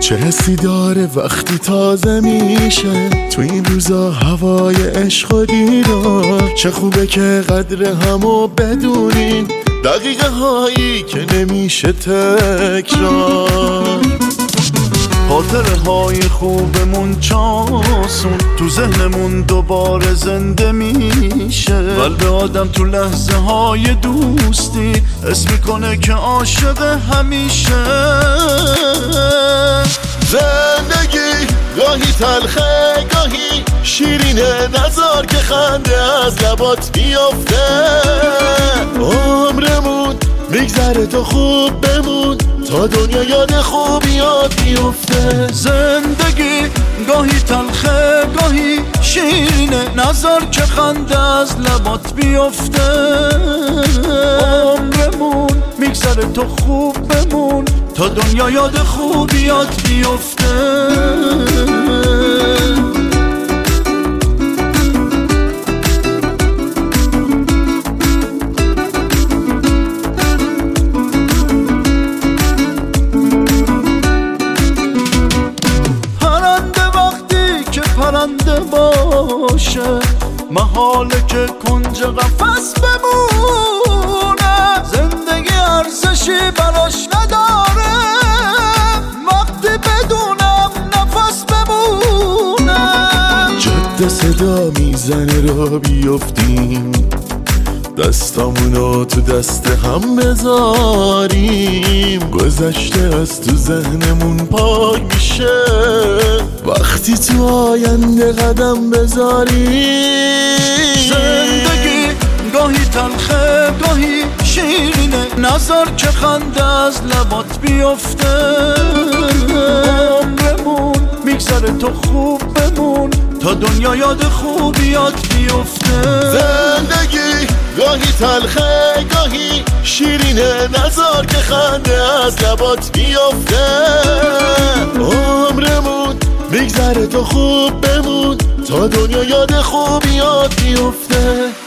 چه حسی داره وقتی تازه میشه تو این روزا هوای عشق و دیدار. چه خوبه که قدر همو بدونین، دقیقه هایی که نمیشه تکرار. خاطره های خوبمون چاسون تو ذهنمون دوباره زنده میشه. قلب آدم تو لحظه های دوستی حس میکنه که عاشق همیشه. زندگی گاهی تلخه گاهی شیرینه، نذار که خنده از لبات بیافته. عمرمون میگذره تو خوب بمون تا دنیا یاد خوبیات بیفته. زندگی گاهی تلخه گاهی شیرینه، نذار که خنده از لبات بیفته. عمرمون میگذره تو خوب بمون تا دنیا یاد خوبیات بیفته. پرنده باشه محاله که کنج قفس بمونه. زندگی ارزشی براش نداره وقتی بدونم نفس بمونه. جاده صدا میزنه را بیفتیم، دستامونو تو دست هم بذاریم. گذشته از تو ذهنمون پاک میشه وقتی تو آینده قدم بذاریم. زندگی گاهی تلخه گاهی شیرینه، نذار که خنده از لبات بیفته. عمرمون میگذره تو خوب بمون تا دنیا یاد خوبیات بیفته. زندگی گاهی تلخه گاهی شیرینه، نذار که خنده از لبات بیفته. عمرمون میگذره تو خوب بمون تا دنیا یاد خوبیات بیفته.